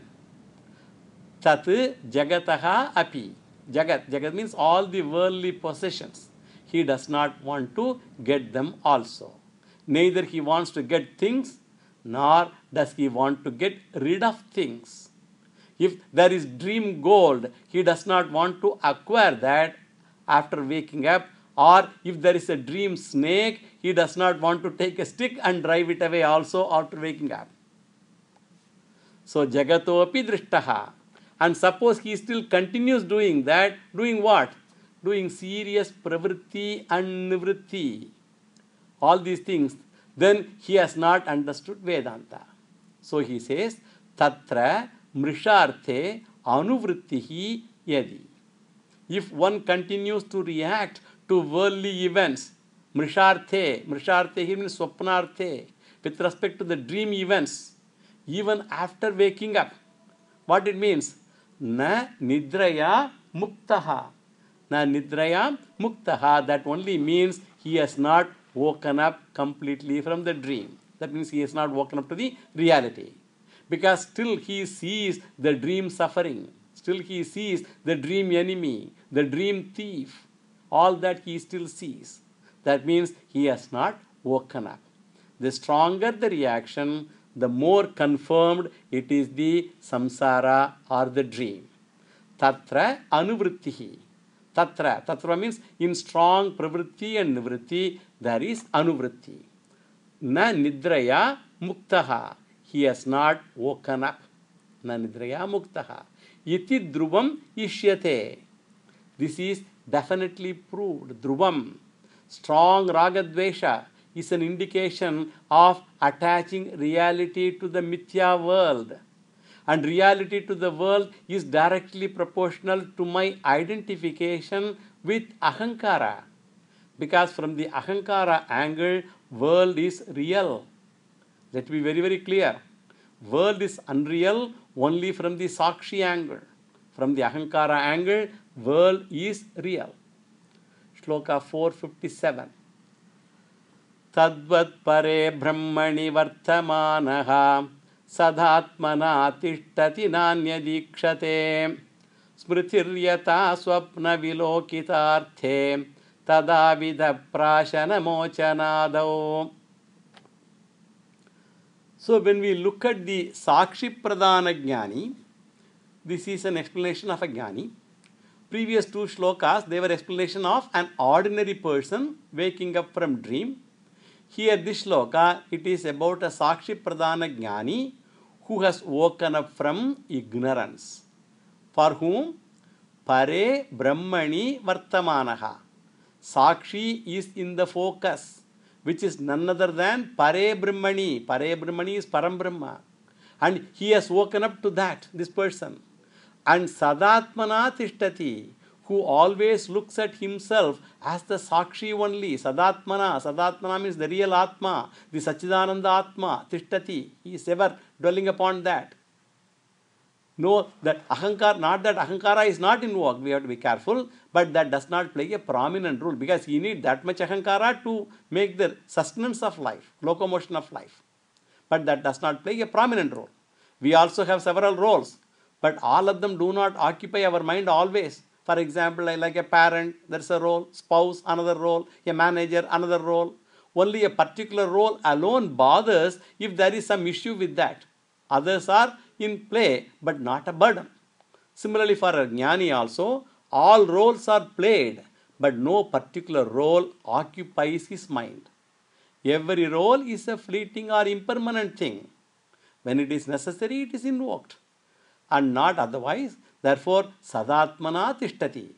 Tat jagataha api. Jagat means all the worldly possessions. He does not want to get them also. Neither he wants to get things, nor does he want to get rid of things. If there is dream gold, he does not want to acquire that after waking up. Or if there is a dream snake, he does not want to take a stick and drive it away also after waking up. So jagato api drishtaha. And suppose he still continues doing that, doing what? Doing serious pravritti and nivritti. All these things, then he has not understood Vedanta. So he says, Tatra mrisharthe anuvrittihi yadi. If one continues to react to worldly events, mrisharthe here means swapnarthe, with respect to the dream events, even after waking up, what it means? Na nidraya muktaha. Na nidraya muktaha, that only means he has not woken up completely from the dream. That means he has not woken up to the reality. Because still he sees the dream suffering. Still he sees the dream enemy, the dream thief. All that he still sees. That means he has not woken up. The stronger the reaction, the more confirmed it is the samsara or the dream. Tatra anuvrittihi. Tatra means in strong pravritti and nivritti, there is anuvritti. Na nidraya muktaha. He has not woken up. Na nidraya muktaha. Iti dhruvam ishyate. This is definitely proved. Dhruvam. Strong ragadvesha is an indication of attaching reality to the mithya world. And reality to the world is directly proportional to my identification with ahankara. Because from the ahankara angle, world is real. Let me be very, very clear. World is unreal only from the sakshi angle. From the ahankara angle, world is real. Shloka 457. Tadvat pare brahmani vartamanaha sadhatmana tishtati nanya dikshate smritiryata swapna vilokitarthe tadavidha prashana mochanadau. So when we look at the sakshi pradhana jnani, this is an explanation of a jnani. Previous two shlokas, they were explanation of an ordinary person waking up from dream. Here this shloka, it is about a sakshi pradhana jnani who has woken up from ignorance. For whom? Pare brahmani vartamanaha. Sakshi is in the focus, which is none other than Pare Brahmani. Pare Brahmani is Param Brahma. And he has woken up to that, this person. And Sadatmana Tishtati, who always looks at himself as the Sakshi only. Sadatmana means the real Atma, the Sachidananda Atma, Tishtati. He is ever dwelling upon that. Know that Ahankara, not that Ahankara is not invoked, we have to be careful, but that does not play a prominent role, because you need that much Ahankara to make the sustenance of life, locomotion of life. But that does not play a prominent role. We also have several roles, but all of them do not occupy our mind always. For example, like a parent, there is a role, spouse, another role, a manager, another role. Only a particular role alone bothers if there is some issue with that. Others are in play, but not a burden. Similarly, for a jnani also, all roles are played, but no particular role occupies his mind. Every role is a fleeting or impermanent thing. When it is necessary, it is invoked, and not otherwise. Therefore, sadatmana tishtati.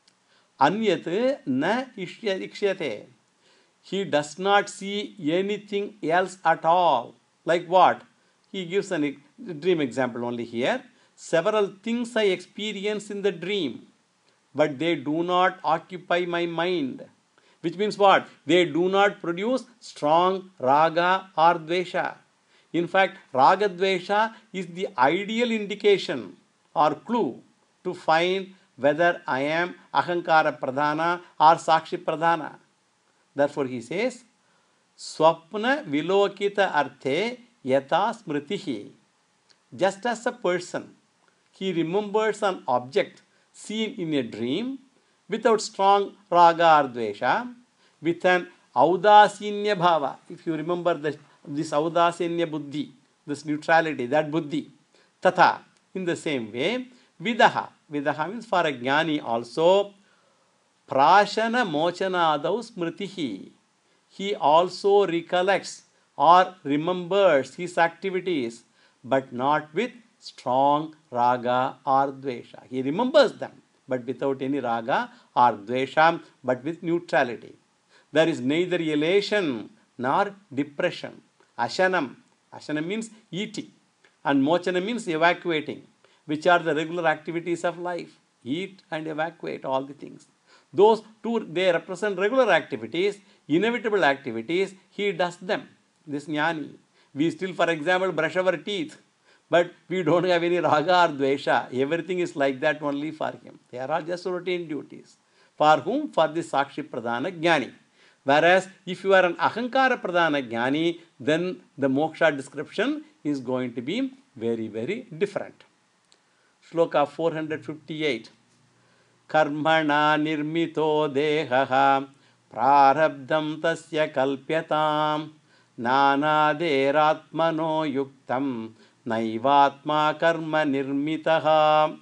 Anyat na ikshate. He does not see anything else at all. Like what? He gives a dream example only here. Several things I experience in the dream, but they do not occupy my mind. Which means what? They do not produce strong raga or dvesha. In fact, raga dvesha is the ideal indication or clue to find whether I am ahankara pradhana or sakshi pradhana. Therefore, he says, swapna vilokita arthe yata smritihi. Just as a person, he remembers an object seen in a dream without strong raga or dvesha, with an audasinya bhava. If you remember this audasinya buddhi, this neutrality, that buddhi. Tatha, in the same way, vidaha. Vidaha means for a jnani also, prashana mochanadau smritihi. He also recollects or remembers his activities, but not with strong raga or dvesha. He remembers them, but without any raga or dvesha, but with neutrality. There is neither elation nor depression. Ashanam. Ashanam means eating, and mochana means evacuating, which are the regular activities of life. Eat and evacuate, all the things. Those two, they represent regular activities, inevitable activities. He does them. This jnani. We still, for example, brush our teeth, but we don't have any raga or dvesha. Everything is like that only for him. They are all just routine duties. For whom? For the sakshi pradhana jnani. Whereas, if you are an ahankara pradhana jnani, then the moksha description is going to be very, very different. Shloka 458. Karmana nirmito dehaha prarabdam tasya kalpyatam nanaderatmano yuktam naivatma karma nirmitaha.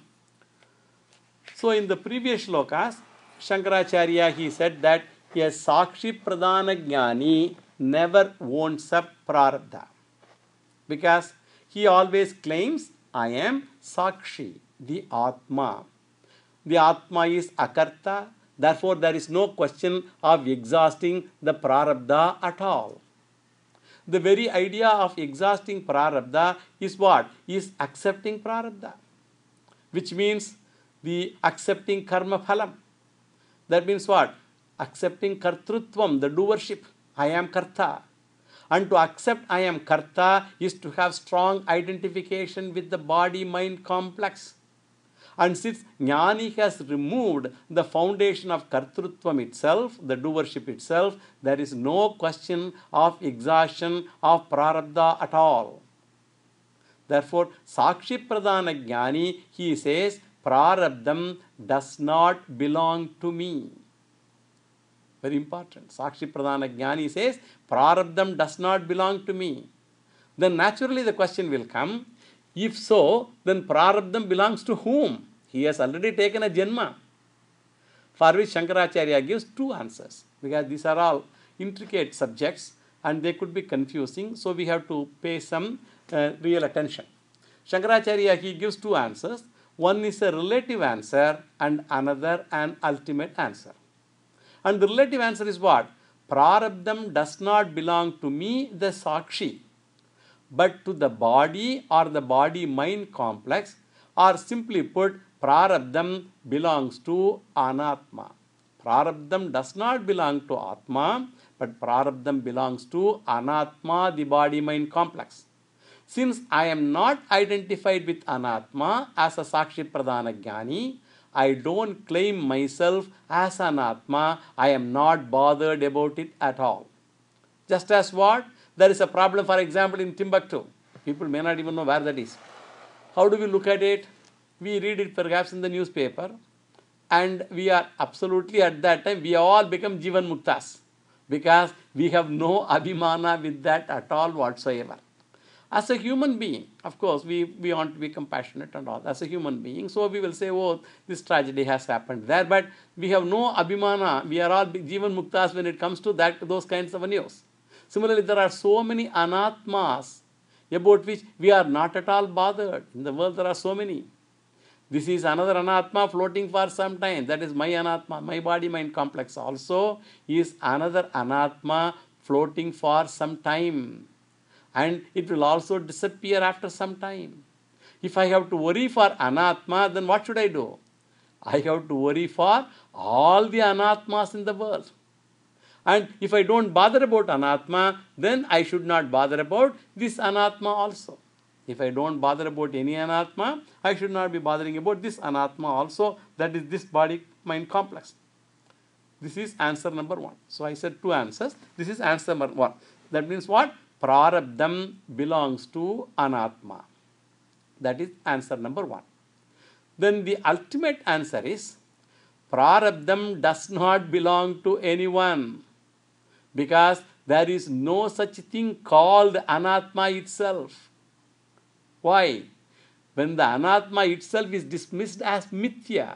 So in the previous shlokas, Shankaracharya, he said that a sakshi pradhana jnani never owns up prarabdha, because he always claims, I am sakshi, the atma. The atma is akarta, therefore there is no question of exhausting the prarabdha at all. The very idea of exhausting prarabdha is what? Is accepting prarabdha, which means the accepting karma phalam. That means what? Accepting kartrutvam, the doership. I am karta. And to accept I am karta is to have strong identification with the body-mind complex. And since jnani has removed the foundation of kartrutvam itself, the doership itself, there is no question of exhaustion of prarabdha at all. Therefore, sakshi pradhana jnani, he says, prarabdham does not belong to me. Very important. Sakshi pradhana jnani says, prarabdham does not belong to me. Then naturally the question will come, if so, then prarabdham belongs to whom? He has already taken a janma. For which Shankaracharya gives two answers, because these are all intricate subjects and they could be confusing, so we have to pay some real attention. Shankaracharya, he gives two answers. One is a relative answer and another an ultimate answer. And the relative answer is what? Prarabdham does not belong to me, the sakshi, but to the body or the body-mind complex, or simply put, prarabdham belongs to anatma. Prarabdham does not belong to atma, but prarabdham belongs to anatma, the body-mind complex. Since I am not identified with anatma as a sakshi pradhana jnani, I don't claim myself as an atma. I am not bothered about it at all. Just as what? There is a problem, for example, in Timbuktu. People may not even know where that is. How do we look at it? We read it perhaps in the newspaper, and we are absolutely, at that time, we all become Jivan Muktas, because we have no abhimana with that at all whatsoever. As a human being, of course, we want to be compassionate and all, as a human being. So we will say, oh, this tragedy has happened there, but we have no abhimana. We are all Jivan Muktas when it comes to that, those kinds of news. Similarly, there are so many anatmas about which we are not at all bothered. In the world, there are so many. This is another anatma floating for some time. That is my anatma. My body-mind complex also is another anatma floating for some time. And it will also disappear after some time. If I have to worry for anatma, then what should I do? I have to worry for all the anatmas in the world. And if I don't bother about anatma, then I should not bother about this anatma also. If I don't bother about any anatma, I should not be bothering about this anatma also, that is this body-mind complex. This is answer number 1. So I said 2 answers. This is answer number 1. That means what? Prarabdham belongs to anatma. That is answer number 1. Then the ultimate answer is Prarabdham does not belong to anyone, because there is no such thing called anatma itself. Why? When the anatma itself is dismissed as mithya.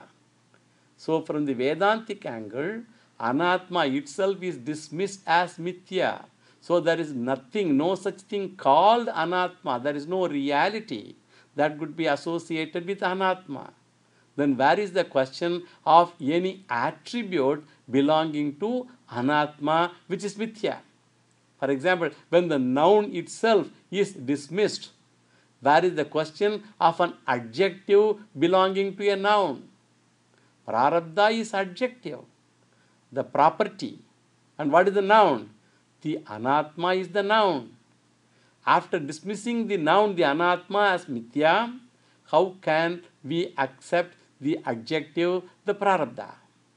So from the Vedantic angle, anatma itself is dismissed as mithya. So there is nothing, no such thing called anatma. There is no reality that could be associated with anatma. Then where is the question of any attribute belonging to anatma, which is mithya? For example, when the noun itself is dismissed, where is the question of an adjective belonging to a noun? Prarabdha is adjective, the property. And what is the noun? The anatma is the noun. After dismissing the noun, the anatma, as mithya, how can we accept the adjective, the prarabdha?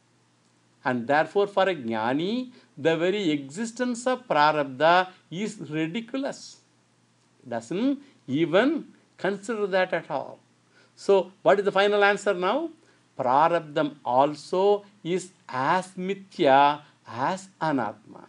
And therefore, for a jnani, the very existence of prarabdha is ridiculous. Doesn't even consider that at all. So, what is the final answer now? Prarabdham also is as mithya as anatma.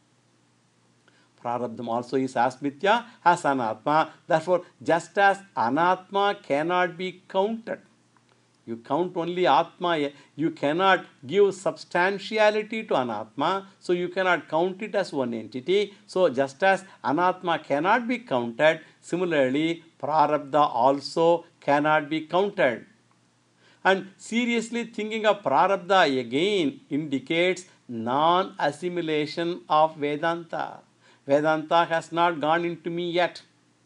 Prarabdham also is as mithya as anatma. Therefore, just as anatma cannot be counted, you count only atma, you cannot give substantiality to anatma, so you cannot count it as one entity. So just as anatma cannot be counted, similarly prarabdha also cannot be counted. And seriously thinking of prarabdha again indicates non-assimilation of Vedanta. Vedanta has not gone into me yet.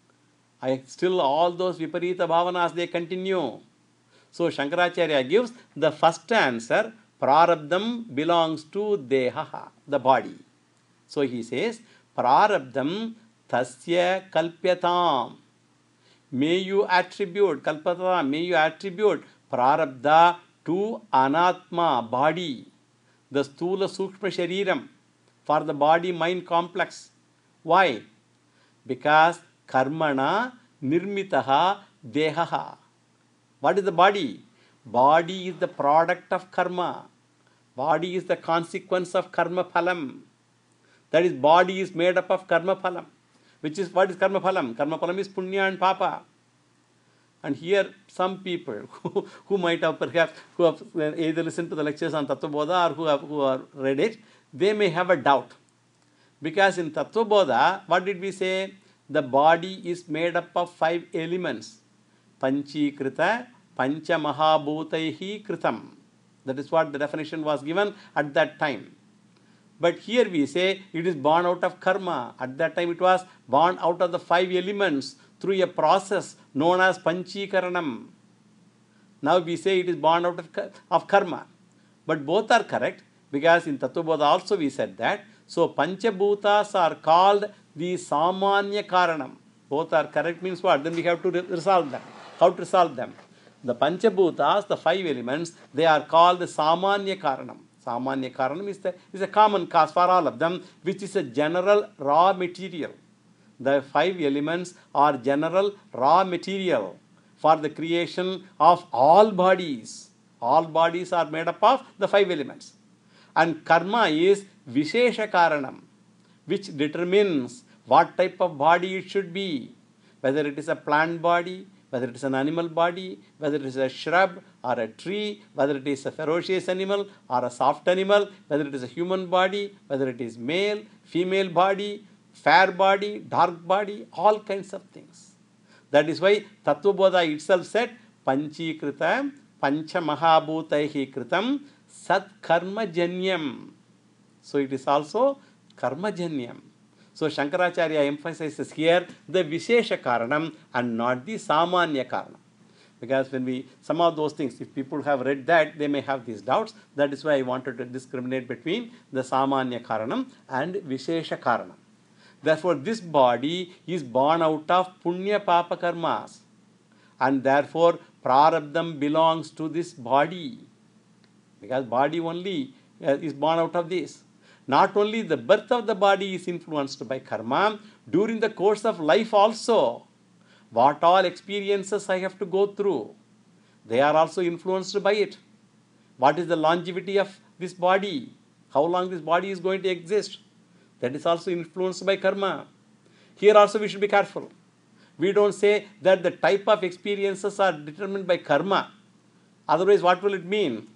Still all those viparita bhavanas, they continue. So Shankaracharya gives the first answer, prarabdham belongs to deha, the body. So he says, prarabdham tasya kalpyatam. May you attribute, kalpyatam, may you attribute prarabdha to anatma, body, the stula sukshma shariram, for the body-mind complex. Why? Because karmana nirmitaha dehaha. What is the body? Body is the product of karma. Body is the consequence of karma phalam. That is, body is made up of karma phalam. Which is, what is karma phalam? Karma phalam is punya and papa. And here some people who might have perhaps, who have either listened to the lectures on Tattva Bodha or who have read it, they may have a doubt. Because in Tattva Bodha, what did we say? The body is made up of 5 elements. Panchikrita pancha mahabhutaihi kritam. That is what the definition was given at that time. But here we say it is born out of karma. At that time it was born out of the 5 elements through a process known as panchikaranam. Now we say it is born out of karma. But both are correct, because in Tattva Bodha also we said that. So panchabhutas are called the samanya karanam. Both are correct means what? Then we have to resolve them. How to resolve them? The panchabhutas, the 5 elements, they are called the samanya karanam. Samanya karanam is a common cause for all of them, which is a general raw material. The 5 elements are general raw material for the creation of all bodies. All bodies are made up of the 5 elements. And karma is vishesha karanam, which determines what type of body it should be. Whether it is a plant body, whether it is an animal body, whether it is a shrub or a tree, whether it is a ferocious animal or a soft animal, whether it is a human body, whether it is male, female body, fair body, dark body, all kinds of things. That is why Tattvabodha itself said, Panchikrita Pancha Mahabhutaihi Kritam Sat Karma Janyam. So it is also Karma Janyam. So Shankaracharya emphasizes here the Vishesha Karanam and not the Samanya Karanam. Because when some of those things, if people have read that, they may have these doubts. That is why I wanted to discriminate between the Samanya Karanam and Vishesha Karanam. Therefore, this body is born out of Punya Papa Karmas. And therefore, Prarabdham belongs to this body. Because body only is born out of this. Not only the birth of the body is influenced by karma, during the course of life also, what all experiences I have to go through, they are also influenced by it. What is the longevity of this body? How long this body is going to exist? That is also influenced by karma. Here also we should be careful. We don't say that the type of experiences are determined by karma. Otherwise, what will it mean?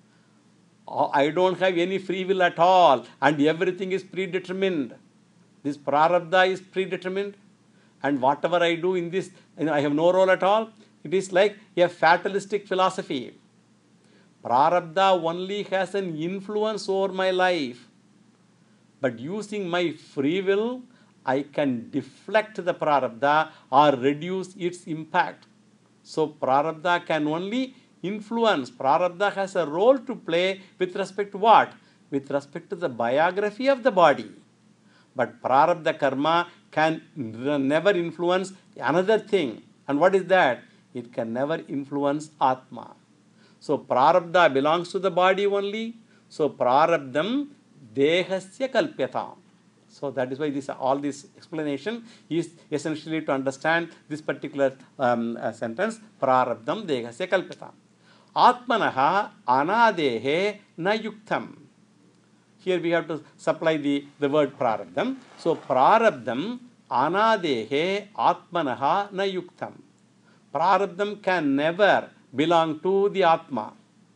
I don't have any free will at all and everything is predetermined. This prarabdha is predetermined and whatever I do in this, I have no role at all. It is like a fatalistic philosophy. Prarabdha only has an influence over my life. But using my free will, I can deflect the prarabdha or reduce its impact. So prarabdha can only influence. Prarabdha has a role to play with respect to what? With respect to the biography of the body. But prarabdha karma can never influence another thing. And what is that? It can never influence Atma. So prarabdha belongs to the body only. So prarabdham dehasya kalpyatam. So that is why all this explanation is essentially to understand this particular sentence. Prarabdham dehasya kalpyatam. Atmanaha anadehe na yuktam. Here we have to supply the word prarabdham. So prarabdham anadehe atmanaha na yuktam. Prarabdham can never belong to the Atma.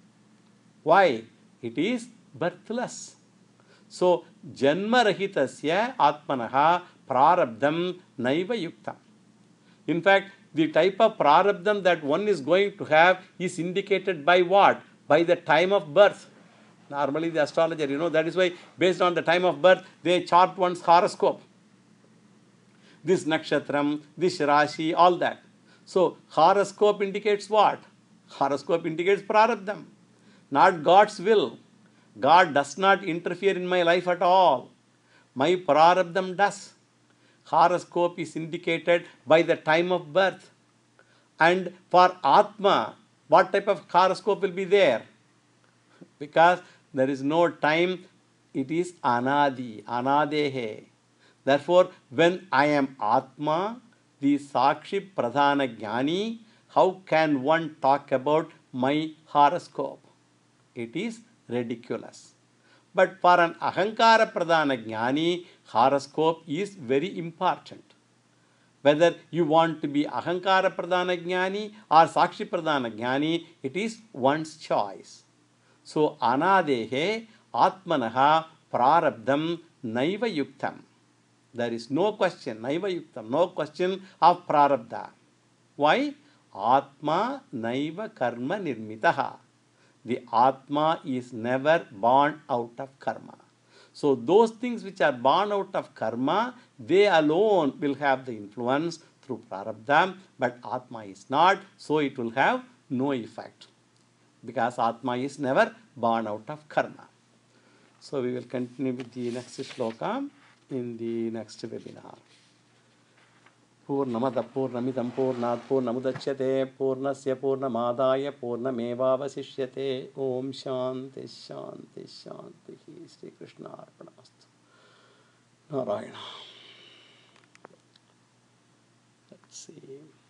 Why? It is birthless. So janma rahitasya atmanaha prarabdham naiva yuktam. In fact, the type of prarabdham that one is going to have is indicated by what? By the time of birth. Normally the astrologer, that is why based on the time of birth, they chart one's horoscope. This nakshatram, this rashi, all that. So horoscope indicates what? Horoscope indicates prarabdham, not God's will. God does not interfere in my life at all. My prarabdham does. Horoscope is indicated by the time of birth. And for Atma, what type of horoscope will be there? Because there is no time, it is anadi, anadehe. Therefore, when I am Atma, the Sakshi Pradhana Jnani, how can one talk about my horoscope? It is ridiculous. But for an Ahankara Pradhana Jnani, horoscope is very important. Whether you want to be Ahankara Pradhana Jnani or Sakshi Pradhana Jnani, it is one's choice. So, anadehe atmanaha prarabdham naiva yuktam. There is no question, naiva yuktam, no question of prarabdha. Why? Atma naiva karma nirmitaha. The Atma is never born out of karma. So those things which are born out of karma, they alone will have the influence through prarabdha, but Atma is not, so it will have no effect. Because Atma is never born out of karma. So we will continue with the next shloka in the next webinar. Purnamada Purnamidam Purnat Purnamudachyate Purnasya Purnamadaya Purnamevavasishyate Om Shanti Shanti Shanti Sri Krishna Arpanamastu. Narayana. Let's see.